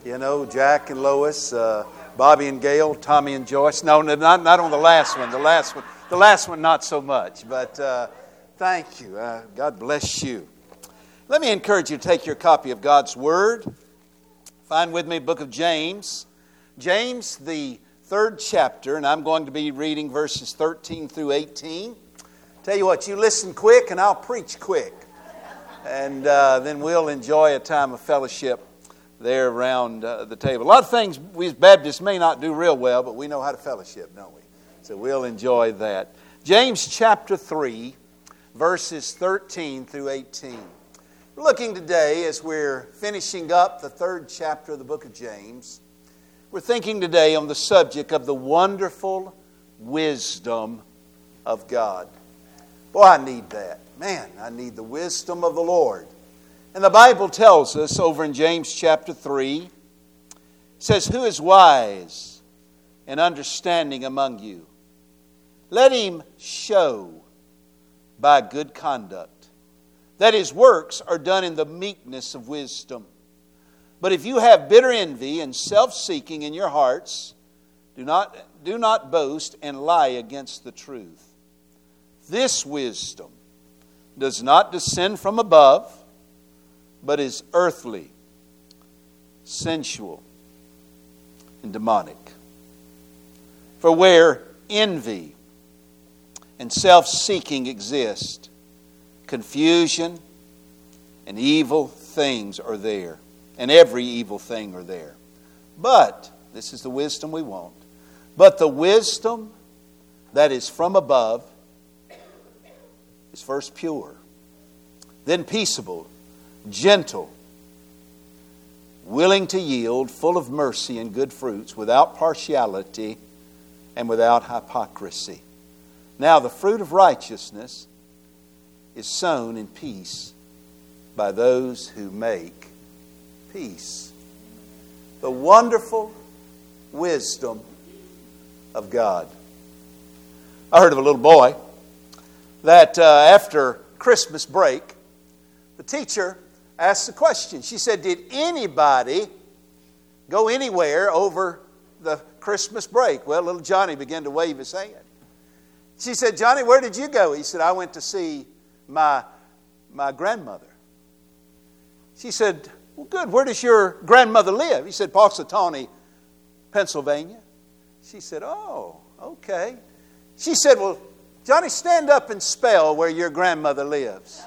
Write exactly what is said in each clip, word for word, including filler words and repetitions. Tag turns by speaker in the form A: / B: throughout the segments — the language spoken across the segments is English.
A: You know, Jack and Lois, uh, Bobby and Gail, Tommy and Joyce. No, no, not, not on the last one. The last one, the last one, not so much. But uh, thank you. Uh, God bless you. Let me encourage you to take your copy of God's Word. Find with me book of James. James, the third chapter, and I'm going to be reading verses thirteen through eighteen. Tell you what, you listen quick and I'll preach quick. And uh, then we'll enjoy a time of fellowship there around uh, the table. A lot of things we as Baptists may not do real well, but we know how to fellowship, don't we? So we'll enjoy that. James chapter three, verses thirteen through eighteen. We're looking today, as we're finishing up the third chapter of the book of James, we're thinking today on the subject of the wonderful wisdom of God. Boy, I need that. Man, I need the wisdom of the Lord. And the Bible tells us over in James chapter three, it says, "Who is wise and understanding among you? Let him show by good conduct that his works are done in the meekness of wisdom. But if you have bitter envy and self-seeking in your hearts, do not, do not boast and lie against the truth. This wisdom does not descend from above, but is earthly, sensual, and demonic. For where envy and self-seeking exist, confusion and evil things are there. And every evil thing are there. But," this is the wisdom we want, "but the wisdom that is from above is first pure, then peaceable, gentle, willing to yield, full of mercy and good fruits, without partiality and without hypocrisy. Now the fruit of righteousness is sown in peace by those who make peace." The wonderful wisdom of God. I heard of a little boy that uh, after Christmas break, the teacher asked the question. She said, "Did anybody go anywhere over the Christmas break?" Well, little Johnny began to wave his hand. She said, "Johnny, where did you go?" He said, "I went to see my, my grandmother." She said, "Well, good. Where does your grandmother live?" He said, "Punxsutawney, Pennsylvania." She said, "Oh, okay." She said, "Well, Johnny, stand up and spell where your grandmother lives."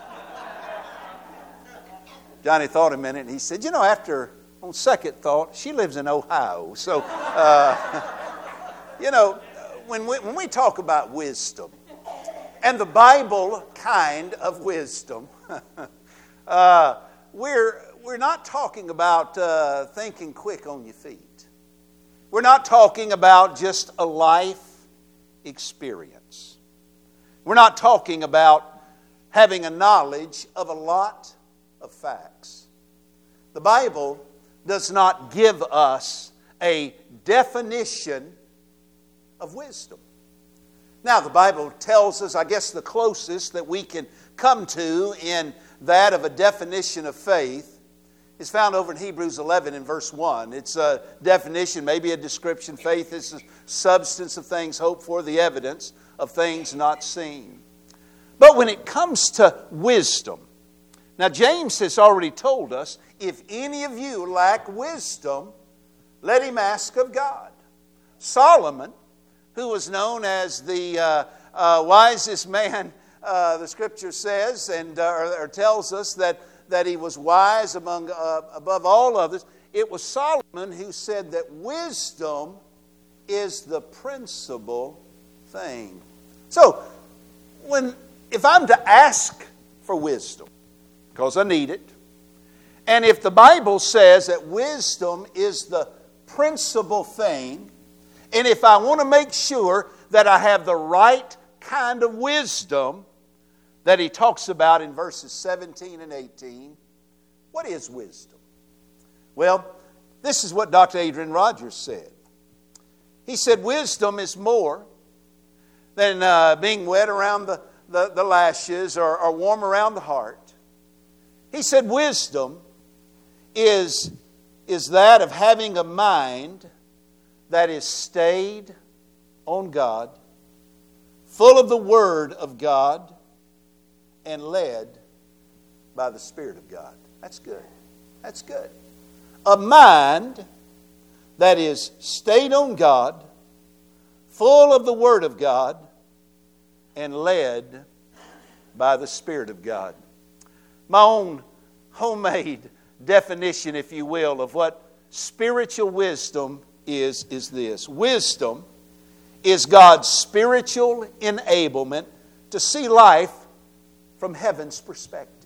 A: Johnny thought a minute and he said, "You know, after, on second thought, she lives in Ohio." So, uh, you know, when we, when we talk about wisdom, and the Bible kind of wisdom, uh, we're... We're not talking about uh, thinking quick on your feet. We're not talking about just a life experience. We're not talking about having a knowledge of a lot of facts. The Bible does not give us a definition of wisdom. Now, the Bible tells us, I guess the closest that we can come to in that of a definition of faith is found over in Hebrews eleven in verse one. It's a definition, maybe a description. Faith is the substance of things hoped for, the evidence of things not seen. But when it comes to wisdom, now James has already told us, if any of you lack wisdom, let him ask of God. Solomon, who was known as the uh, uh, wisest man, uh, the Scripture says, and uh, or, or tells us that that he was wise among uh, above all others. It was Solomon who said that wisdom is the principal thing. So, when if I'm to ask for wisdom, because I need it, and if the Bible says that wisdom is the principal thing, and if I want to make sure that I have the right kind of wisdom that he talks about in verses seventeen and eighteen. What is wisdom? Well, this is what Doctor Adrian Rogers said. He said, wisdom is more than uh, being wet around the, the, the lashes or, or warm around the heart. He said wisdom is is that of having a mind that is stayed on God, full of the Word of God, and led by the Spirit of God. That's good. That's good. A mind that is stayed on God, full of the Word of God, and led by the Spirit of God. My own homemade definition, if you will, of what spiritual wisdom is, is this. Wisdom is God's spiritual enablement to see life from heaven's perspective.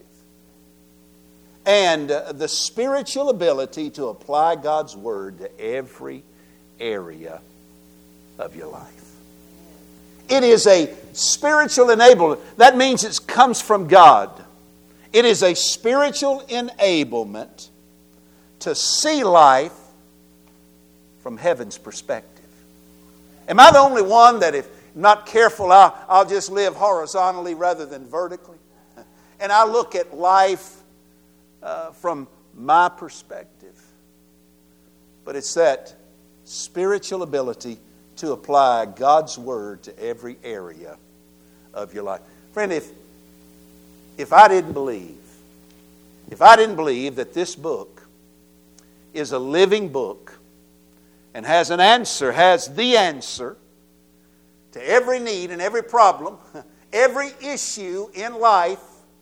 A: And uh, the spiritual ability to apply God's Word to every area of your life. It is a spiritual enablement. That means it comes from God. It is a spiritual enablement to see life from heaven's perspective. Am I the only one that if I'm not careful, I'll, I'll just live horizontally rather than vertically? And I look at life uh, from my perspective. But it's that spiritual ability to apply God's Word to every area of your life. Friend, if, if I didn't believe, if I didn't believe that this book is a living book and has an answer, has the answer to every need and every problem, every issue in life,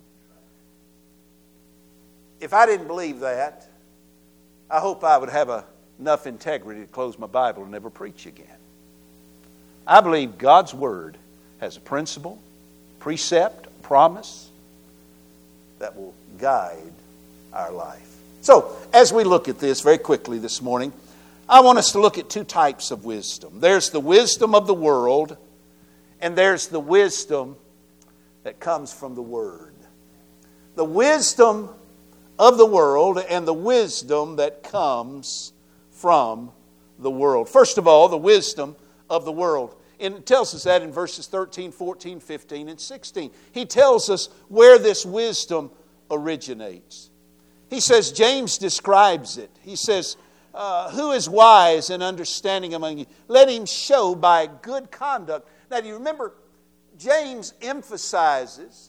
A: if I didn't believe that, I hope I would have a, enough integrity to close my Bible and never preach again. I believe God's Word has a principle, precept, promise that will guide our life. So, as we look at this very quickly this morning, I want us to look at two types of wisdom. There's the wisdom of the world, and there's the wisdom that comes from the Word. The wisdom of the world and the wisdom that comes from the world. First of all, the wisdom of the world. And it tells us that in verses thirteen, fourteen, fifteen, and sixteen. He tells us where this wisdom originates. He says, James describes it. He says, uh, who is wise and understanding among you? Let him show by good conduct. Now, do you remember, James emphasizes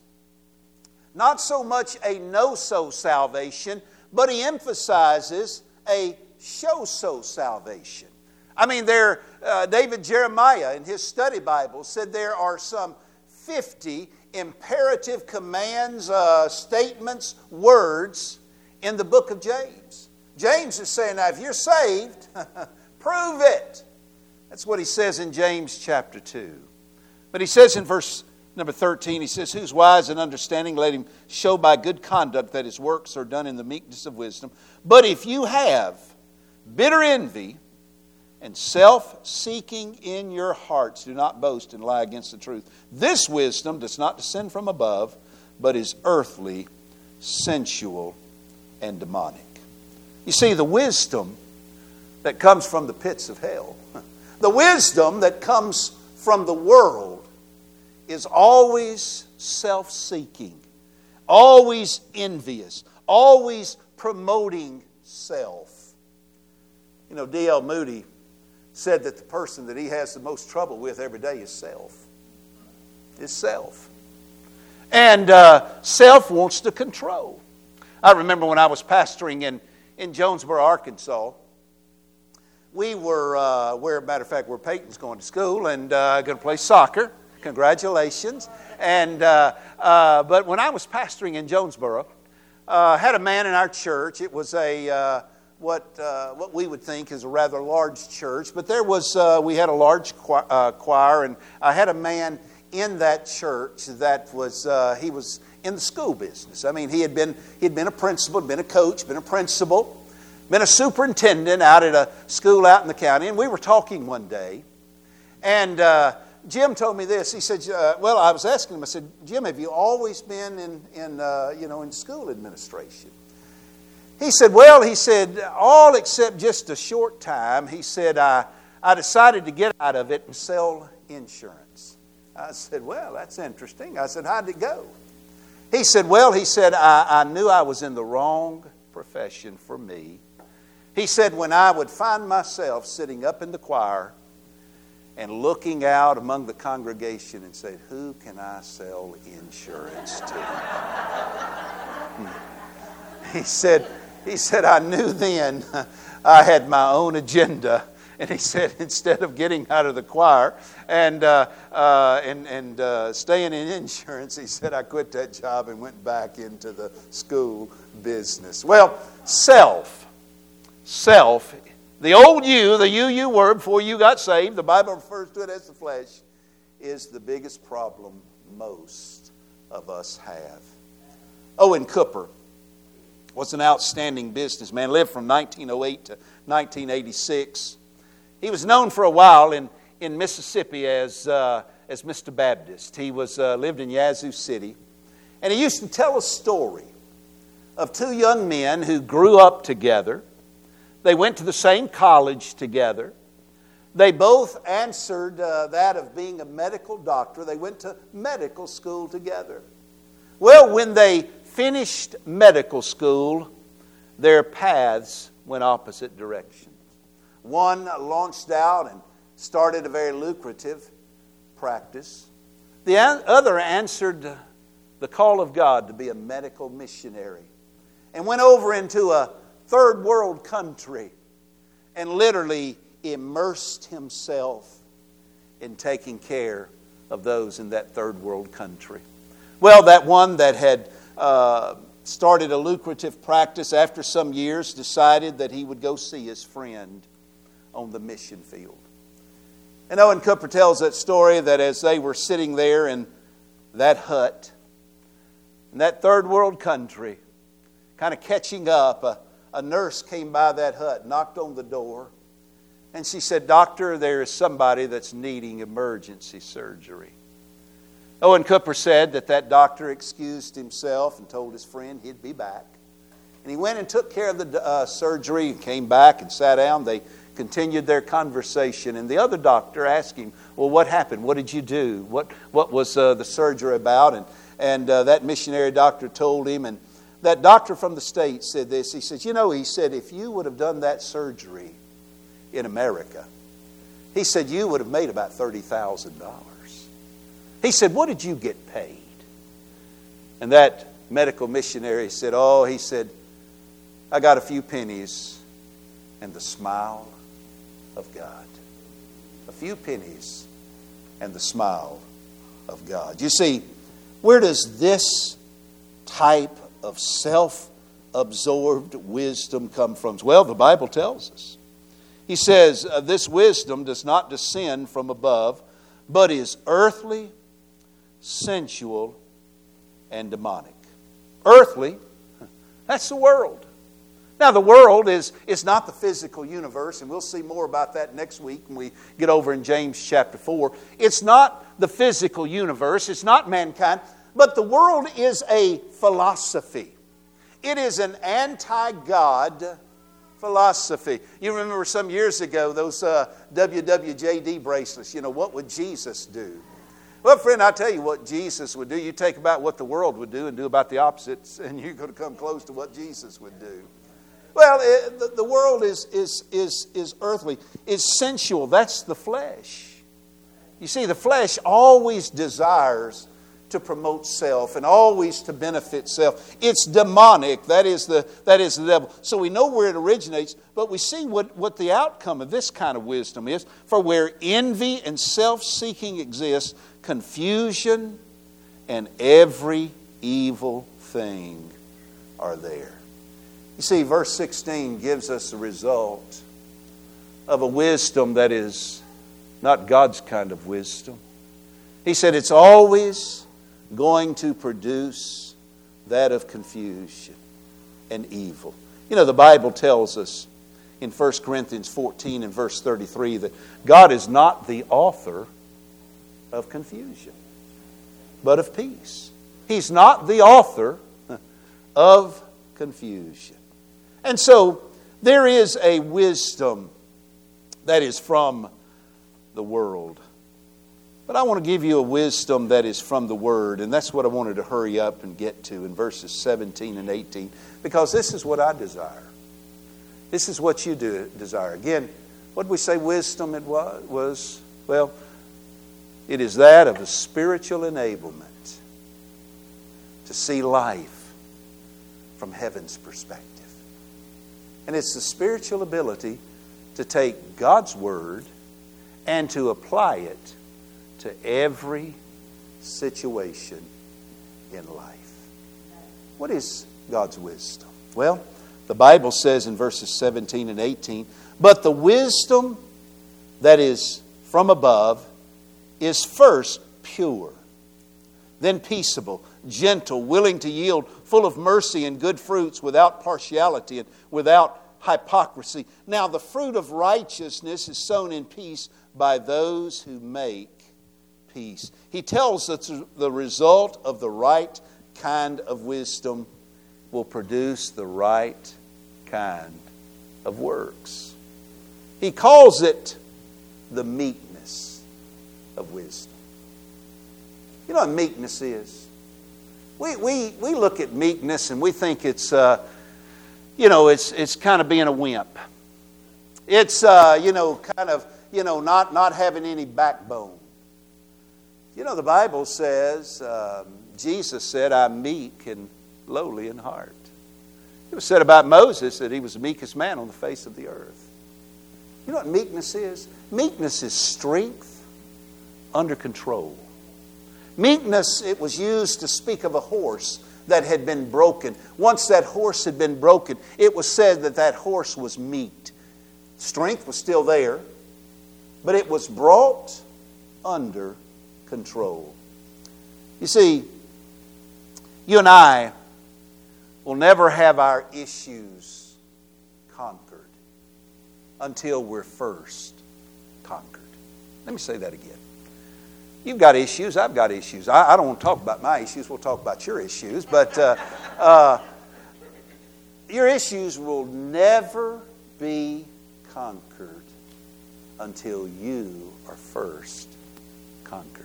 A: not so much a know-so salvation, but he emphasizes a show-so salvation. I mean, there, uh, David Jeremiah in his study Bible said there are some fifty imperative commands, uh, statements, words in the book of James. James is saying, now if you're saved, prove it. That's what he says in James chapter two. But he says in verse number thirteen, he says, who's wise and understanding, let him show by good conduct that his works are done in the meekness of wisdom. But if you have bitter envy and self-seeking in your hearts, do not boast and lie against the truth. This wisdom does not descend from above, but is earthly, sensual, and demonic. You see, the wisdom that comes from the pits of hell, the wisdom that comes from the world, is always self-seeking, always envious, always promoting self. You know, D L Moody said that the person that he has the most trouble with every day is self. Is self. And uh, self wants to control. I remember when I was pastoring in, in Jonesboro, Arkansas, we were, uh, where, matter of fact, where Peyton's going to school and uh, going to play soccer. Congratulations. And uh, uh, but when I was pastoring in Jonesboro, uh, had a man in our church. It was a uh, what uh, what we would think is a rather large church, but there was uh, we had a large choir, uh, choir, and I had a man in that church that was uh, he was in the school business. I mean, he had been he'd been a principal, been a coach, been a principal, been a superintendent out at a school out in the county. And we were talking one day, and uh, Jim told me this. He said, uh, "Well, I was asking him. I said, Jim, have you always been in in uh, you know in school administration?" He said, well, he said, all except just a short time. He said, I, I decided to get out of it and sell insurance. I said, well, that's interesting. I said, how'd it go? He said, well, he said, I, I knew I was in the wrong profession for me. He said, when I would find myself sitting up in the choir and looking out among the congregation and say, who can I sell insurance to? He said, he said, I knew then I had my own agenda. And he said, instead of getting out of the choir and uh, uh, and, and uh, staying in insurance, he said, I quit that job and went back into the school business. Well, self. Self. The old you, the you you were before you got saved, the Bible refers to it as the flesh, is the biggest problem most of us have. Owen Cooper was an outstanding businessman, lived from nineteen oh eight to nineteen eighty-six. He was known for a while in, in Mississippi as, uh, as Mister Baptist. He was uh, lived in Yazoo City. And he used to tell a story of two young men who grew up together. They went to the same college together. They both answered uh, that of being a medical doctor. They went to medical school together. Well, when they finished medical school, their paths went opposite directions. One launched out and started a very lucrative practice. The other answered the call of God to be a medical missionary and went over into a third world country and literally immersed himself in taking care of those in that third world country. Well, that one that had uh, started a lucrative practice after some years decided that he would go see his friend on the mission field. And Owen Cooper tells that story that as they were sitting there in that hut, in that third world country, kind of catching up, a, a nurse came by that hut, knocked on the door, and she said, Doctor, there is somebody that's needing emergency surgery. Owen Cooper said that that doctor excused himself and told his friend he'd be back. And he went and took care of the uh, surgery and came back and sat down. They continued their conversation. And the other doctor asked him, well, what happened? What did you do? What what was uh, the surgery about? And, and uh, that missionary doctor told him. And that doctor from the States said this. He says, you know, he said, if you would have done that surgery in America, he said, you would have made about thirty thousand dollars. He said, what did you get paid? And that medical missionary said, oh, he said, I got a few pennies and the smile of God. A few pennies and the smile of God. You see, where does this type of self-absorbed wisdom come from? Well, the Bible tells us. He says, this wisdom does not descend from above, but is earthly, sensual, and demonic. Earthly, that's the world. Now, the world is, is not the physical universe, and we'll see more about that next week when we get over in James chapter four. It's not the physical universe. It's not mankind. But the world is a philosophy. It is an anti-God philosophy. You remember some years ago, those uh, W W J D bracelets, you know, what would Jesus do? Well, friend, I'll tell you what Jesus would do. You take about what the world would do and do about the opposites, and you're going to come close to what Jesus would do. Well, it, the, the world is, is, is, is earthly, is sensual. That's the flesh. You see, the flesh always desires to promote self and always to benefit self. It's demonic. That is the, that is the devil. So we know where it originates, but we see what, what the outcome of this kind of wisdom is. For where envy and self-seeking exists, confusion and every evil thing are there. You see, verse sixteen gives us the result of a wisdom that is not God's kind of wisdom. He said it's always going to produce that of confusion and evil. You know, the Bible tells us in First Corinthians fourteen and verse thirty-three that God is not the author of confusion, but of peace. He's not the author of confusion. And so there is a wisdom that is from the world. But I want to give you a wisdom that is from the Word, and that's what I wanted to hurry up and get to in verses seventeen and eighteen, because this is what I desire. This is what you do desire. Again, what did we say wisdom it was? was? Well, it is that of a spiritual enablement to see life from heaven's perspective. And it's the spiritual ability to take God's Word and to apply it to every situation in life. What is God's wisdom? Well, the Bible says in verses seventeen and eighteen, but the wisdom that is from above is first pure, then peaceable, gentle, willing to yield, full of mercy and good fruits, without partiality and without hypocrisy. Now the fruit of righteousness is sown in peace by those who make peace. He tells us the result of the right kind of wisdom will produce the right kind of works. He calls it the meekness of wisdom. You know what meekness is? We we we look at meekness and we think it's uh, you know it's it's kind of being a wimp. It's uh, you know kind of you know not not having any backbone. You know the Bible says um, Jesus said, "I'm meek and lowly in heart." It was said about Moses that he was the meekest man on the face of the earth. You know what meekness is? Meekness is strength under control. Meekness, it was used to speak of a horse that had been broken. Once that horse had been broken, it was said that that horse was meek. Strength was still there, but it was brought under control. You see, you and I will never have our issues conquered until we're first conquered. Let me say that again. You've got issues, I've got issues. I, I don't want to talk about my issues, we'll talk about your issues. But uh, uh, your issues will never be conquered until you are first conquered.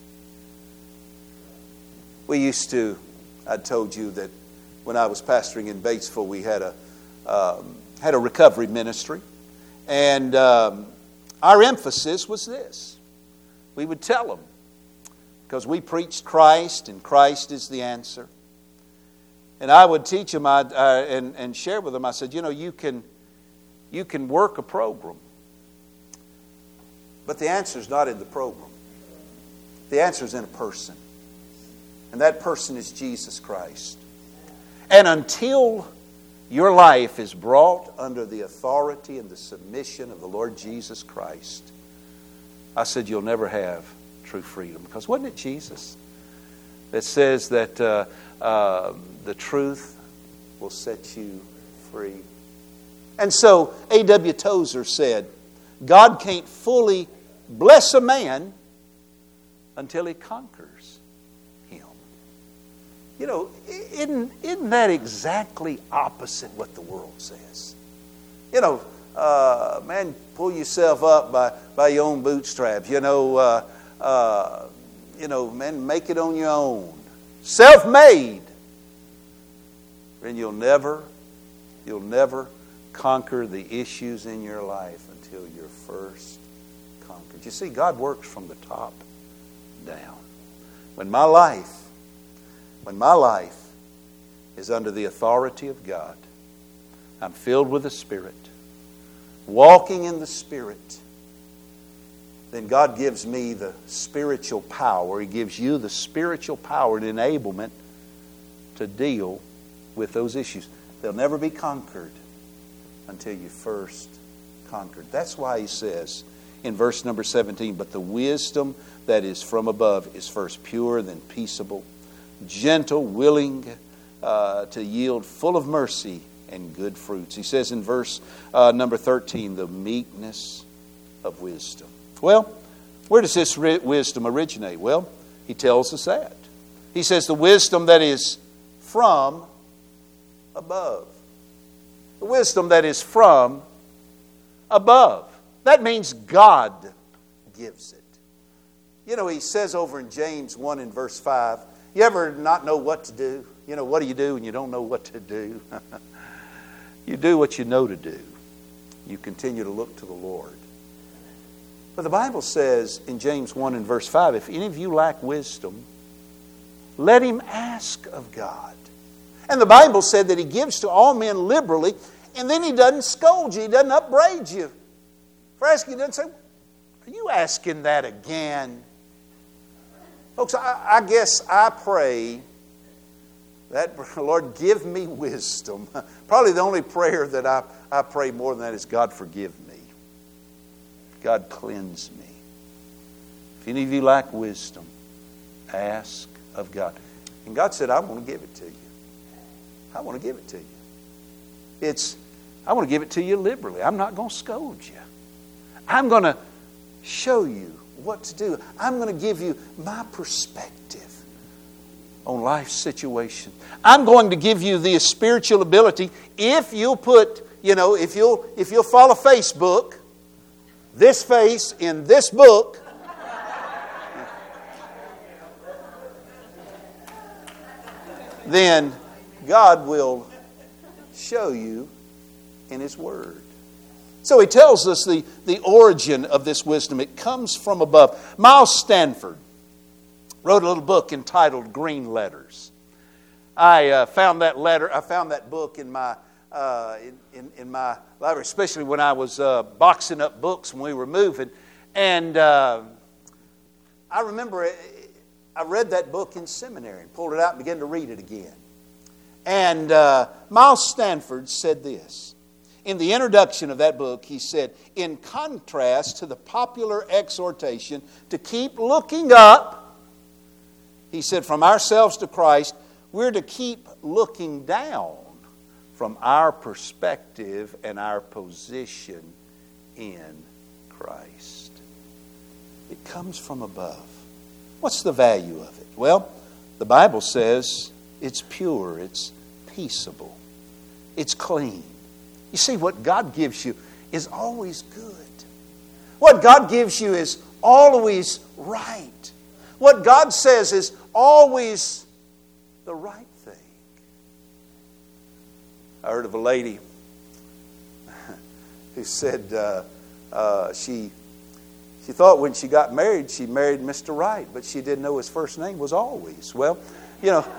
A: We used to, I told you that when I was pastoring in Batesville, we had a um, had a recovery ministry. And um, our emphasis was this. We would tell them, because we preached Christ, and Christ is the answer. And I would teach them I, uh, and, and share with them, I said, you know, you can, you can work a program, but the answer is not in the program. The answer is in a person. And that person is Jesus Christ. And until your life is brought under the authority and the submission of the Lord Jesus Christ, I said you'll never have true freedom. Because wasn't it Jesus that says that uh, uh, the truth will set you free? And so A W Tozer said, God can't fully bless a man until he conquers him. You know, isn't, isn't that exactly opposite what the world says? You know, uh, man, pull yourself up by, by your own bootstraps. You know, uh, uh, you know, man, make it on your own. Self-made. And you'll never, you'll never conquer the issues in your life until you're first conquered. You see, God works from the top down. When my life When my life is under the authority of God, I'm filled with the Spirit, walking in the Spirit, then God gives me the spiritual power. He gives you the spiritual power and enablement to deal with those issues. They'll never be conquered until you first conquered. That's why he says in verse number seventeen, but the wisdom that is from above is first pure, then peaceable, gentle, willing uh, to yield, full of mercy and good fruits. He says in verse uh, number thirteen, the meekness of wisdom. Well, where does this ri- wisdom originate? Well, he tells us that. He says the wisdom that is from above. The wisdom that is from above. That means God gives it. You know, he says over in James one in verse five, you ever not know what to do? You know, what do you do when you don't know what to do? You do what you know to do. you continue to look to the Lord. But the Bible says in James one and verse five, if any of you lack wisdom, let him ask of God. And the Bible said that He gives to all men liberally, and then He doesn't scold you. He doesn't upbraid you for asking. He doesn't say, are you asking that again? Folks, I, I guess I pray that, Lord, give me wisdom. Probably the only prayer that I, I pray more than that is, God, forgive me. God, cleanse me. If any of you lack wisdom, ask of God. And God said, I want to give it to you. I want to give it to you. It's, I want to give it to you liberally. I'm not going to scold you. I'm going to show you what to do. I'm going to give you my perspective on life's situation. I'm going to give you the spiritual ability if you'll put, you know, if you'll if you'll follow Facebook, this face in this book. Then God will show you in His Word. So He tells us the, the origin of this wisdom. It comes from above. Miles Stanford wrote a little book entitled Green Letters. I uh, found that letter. I found that book in my uh, in, in, in my library, especially when I was uh, boxing up books when we were moving. And uh, I remember it, I read that book in seminary and pulled it out and began to read it again. And uh, Miles Stanford said this. In the introduction of that book, he said, in contrast to the popular exhortation to keep looking up, he said, from ourselves to Christ, we're to keep looking down from our perspective and our position in Christ. It comes from above. What's the value of it? Well, the Bible says it's pure, it's peaceable, it's clean. You see, what God gives you is always good. What God gives you is always right. What God says is always the right thing. I heard of a lady who said uh, uh, she she thought when she got married, she married Mister Right, but she didn't know his first name was Always. Well, you know...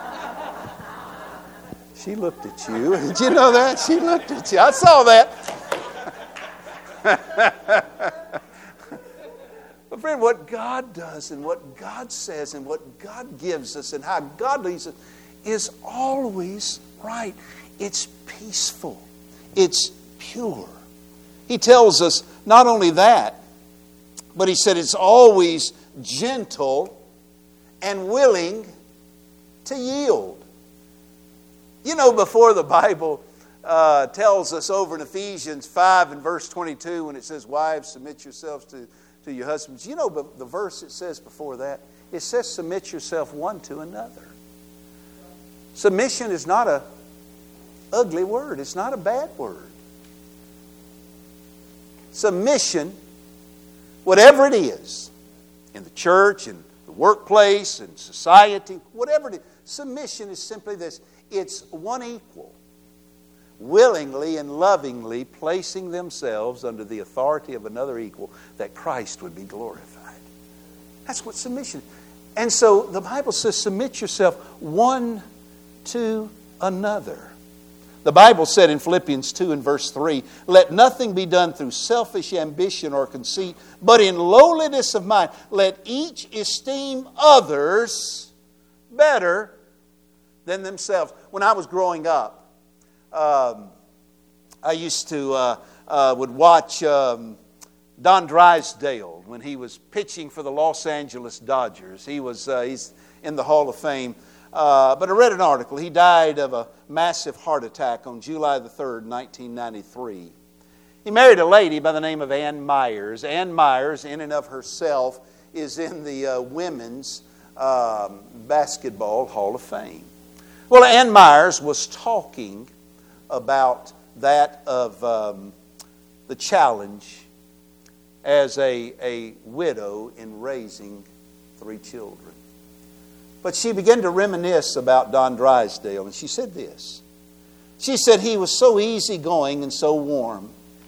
A: She looked at you. Did you know that? She looked at you. I saw that. But friend, what God does and what God says and what God gives us and how God leads us is always right. It's peaceful. It's pure. He tells us not only that, but He said it's always gentle and willing to yield. You know, before the Bible uh, tells us over in Ephesians five and verse twenty-two when it says, wives, submit yourselves to, to your husbands. You know the verse it says before that? It says, submit yourself one to another. Submission is not a ugly word. It's not a bad word. Submission, whatever it is, in the church, in the workplace, in society, whatever it is, submission is simply this. It's one equal, willingly and lovingly placing themselves under the authority of another equal, that Christ would be glorified. That's what submission is. And so the Bible says, submit yourself one to another. The Bible said in Philippians two and verse three, let nothing be done through selfish ambition or conceit, but in lowliness of mind, let each esteem others better than themselves. When I was growing up, um, I used to uh, uh, would watch um, Don Drysdale when he was pitching for the Los Angeles Dodgers. He was uh, he's in the Hall of Fame. Uh, but I read an article. He died of a massive heart attack on July the third, nineteen ninety-three. He married a lady by the name of Ann Myers. Ann Myers, in and of herself, is in the uh, Women's um, Basketball Hall of Fame. Well, Ann Myers was talking about that of um, the challenge as a, a widow in raising three children. But she began to reminisce about Don Drysdale, and she said this. She said he was so easygoing and so warm.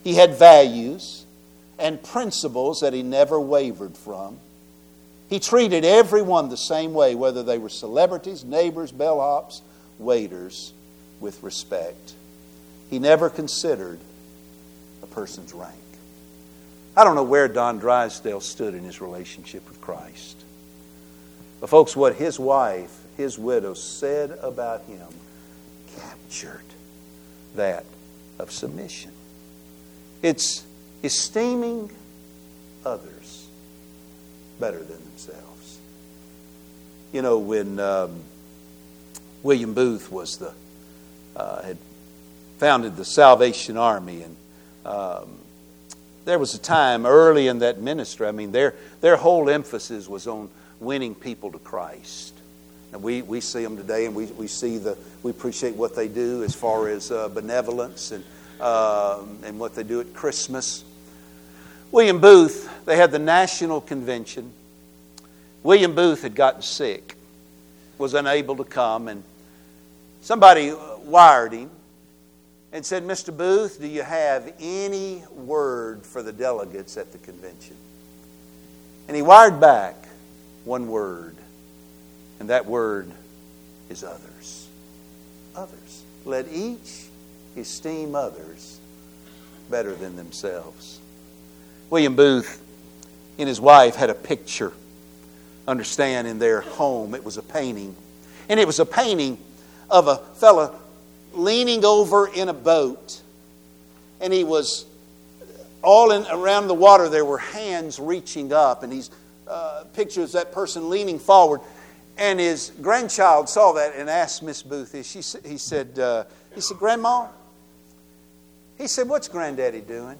A: He had values and principles that he never wavered from. He treated everyone the same way, whether they were celebrities, neighbors, bellhops, waiters, with respect. He never considered a person's rank. I don't know where Don Drysdale stood in his relationship with Christ. But folks, what his wife, his widow, said about him captured that of submission. It's esteeming others better than themselves. You know, when um, William Booth was the uh, had founded the Salvation Army, and um, there was a time early in that ministry. I mean, their their whole emphasis was on winning people to Christ. And we, we see them today, and we, we see the we appreciate what they do as far as uh, benevolence and uh, and what they do at Christmas. William Booth, they had the National Convention. William Booth had gotten sick, was unable to come, and somebody wired him and said, "Mister Booth, do you have any word for the delegates at the convention?" And he wired back one word, and that word is others. Others. Let each esteem others better than themselves. William Booth and his wife had a picture, understand, in their home. It was a painting. And it was a painting of a fellow leaning over in a boat. And he was all in around the water. There were hands reaching up. And he's uh, pictures that person leaning forward. And his grandchild saw that and asked Miss Booth. She, he said, uh, he said, "Grandma," he said, "what's Granddaddy doing?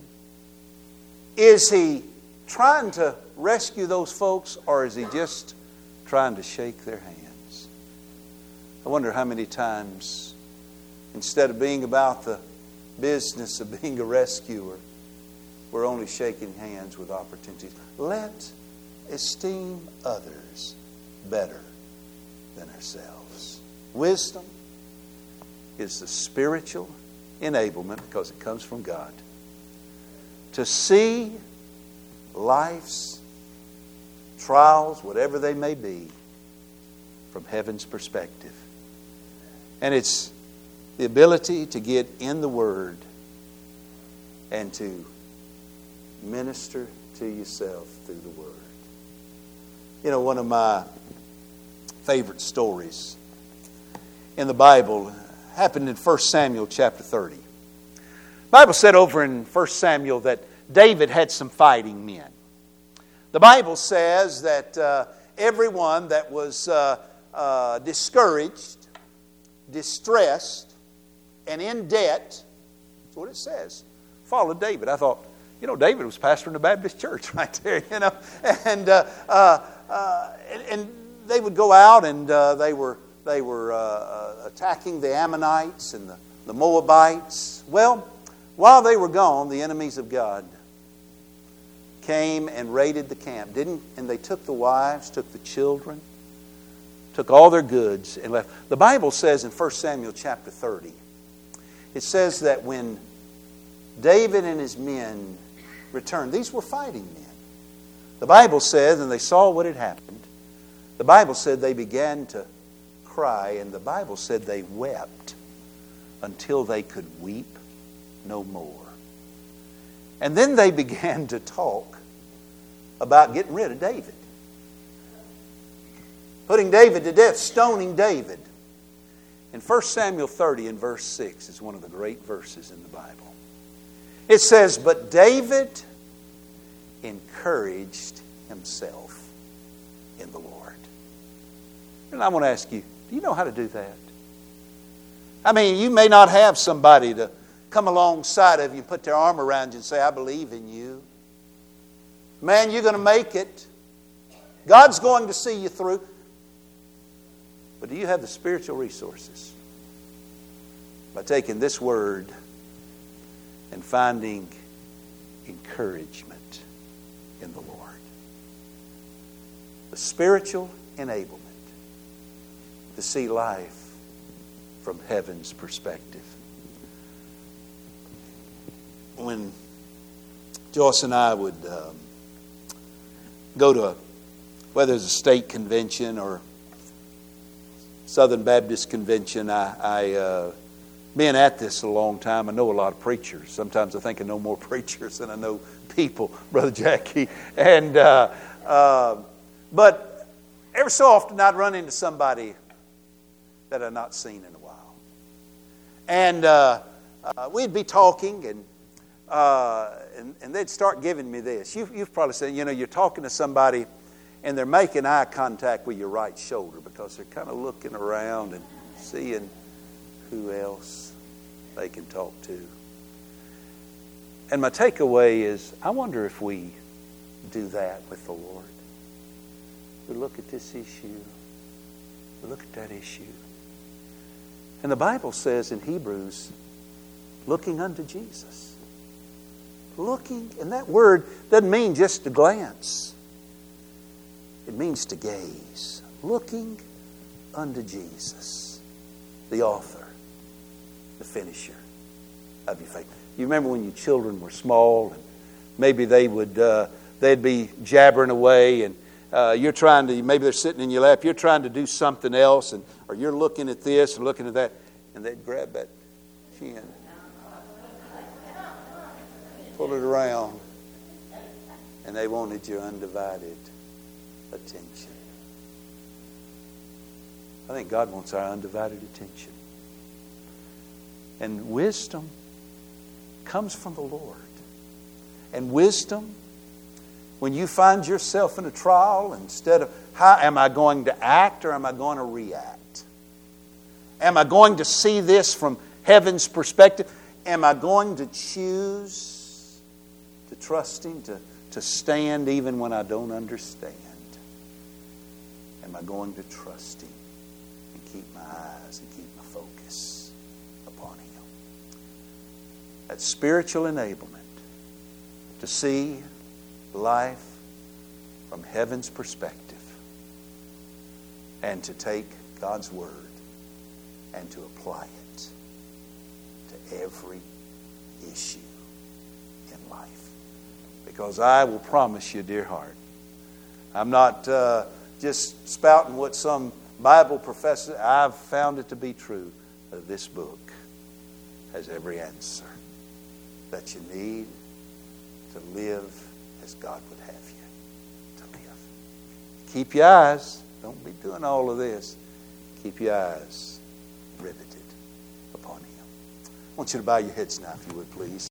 A: Is he trying to rescue those folks, or is he just trying to shake their hands?" I wonder how many times, instead of being about the business of being a rescuer, we're only shaking hands with opportunities. Let esteem others better than ourselves. Wisdom is the spiritual enablement, because it comes from God, to see life's trials, whatever they may be, from heaven's perspective. And it's the ability to get in the Word and to minister to yourself through the Word. You know, one of my favorite stories in the Bible happened in First Samuel chapter thirty. The Bible said over in First Samuel that David had some fighting men. The Bible says that uh, everyone that was uh, uh, discouraged, distressed, and in debt, that's what it says, followed David. I thought, you know, David was pastoring a Baptist church right there, you know. And uh, uh, uh, and, and they would go out, and uh, they were they were uh, attacking the Ammonites and the, the Moabites. Well, while they were gone, the enemies of God came and raided the camp. Didn't and they took the wives, took the children, took all their goods and left. The Bible says in First Samuel chapter thirty, it says that when David and his men returned, these were fighting men. The Bible says, and they saw what had happened, the Bible said they began to cry, and the Bible said they wept until they could weep no more. And then they began to talk about getting rid of David. Putting David to death, stoning David. In First Samuel thirty and verse six is one of the great verses in the Bible. It says, "But David encouraged himself in the Lord." And I want to ask you, do you know how to do that? I mean, you may not have somebody to come alongside of you, put their arm around you and say, "I believe in you. Man, you're going to make it. God's going to see you through." But do you have the spiritual resources? By taking this word and finding encouragement in the Lord. The spiritual enablement to see life from heaven's perspective. When Joyce and I would um, go to, a, whether it's a state convention or Southern Baptist convention. I, I uh, been at this a long time. I know a lot of preachers. Sometimes I think I know more preachers than I know people, Brother Jackie. And uh, uh, but every so often I'd run into somebody that I'd not seen in a while, and uh, uh, we'd be talking, and, uh, and and they'd start giving me this. You, you've probably said, you know, you're talking to somebody, and they're making eye contact with your right shoulder because they're kind of looking around and seeing who else they can talk to. And my takeaway is, I wonder if we do that with the Lord. We look at this issue. We look at that issue. And the Bible says in Hebrews, looking unto Jesus. Looking, and that word doesn't mean just to glance. It means to gaze. Looking unto Jesus, the author, the finisher of your faith. You remember when your children were small, and maybe they would uh, they'd be jabbering away, and uh, you're trying to, maybe they're sitting in your lap, you're trying to do something else, and or you're looking at this and looking at that, and they'd grab that chin, pull it around, and they wanted your undivided attention. I think God wants our undivided attention. And wisdom comes from the Lord. And wisdom, when you find yourself in a trial, instead of how am I going to act or am I going to react? Am I going to see this from heaven's perspective? Am I going to choose to trust Him, to, to stand even when I don't understand? Am I going to trust Him and keep my eyes and keep my focus upon Him? That spiritual enablement to see life from heaven's perspective and to take God's Word and to apply it to every issue in life. Because I will promise you, dear heart, I'm not uh, just spouting what some Bible professor, I've found it to be true. Uh, this book has every answer that you need to live as God would have you to live. Keep your eyes. Don't be doing all of this. Keep your eyes riveted upon Him. I want you to bow your heads now, if you would, please.